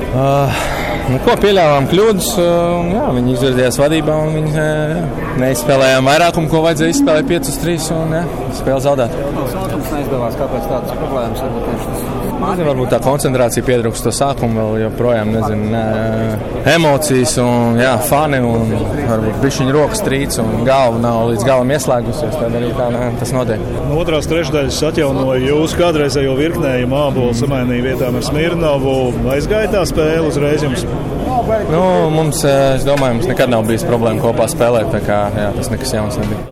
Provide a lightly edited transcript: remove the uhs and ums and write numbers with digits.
Pieļāvām kļūdas. Viņi izvirzījās vadībā un viņi neizspēlējām vairākumu, ko vajadzēja izspēlēt 5-3 un spēle zaudēt. Sākums neizdevās, kāpēc tādas problēmas Varbūt tā koncentrācija pietrūkst to sākumu vēl joprojām, emocijas un fani un varbūt bišķiņu rokas trīc un galva nav līdz galam ieslēgusies, tad arī tā tas notiek. No otrās trešdaļas atjaunoja jūsu kādreizējo virknējumu Ābolu, samainīja vietām ar Smirnovu. Aizgāja tā spēle uzreiz jums? Mums, es domāju, mums nekad nav bijis problēma kopā spēlēt, tā kā tas nekas jauns nebija.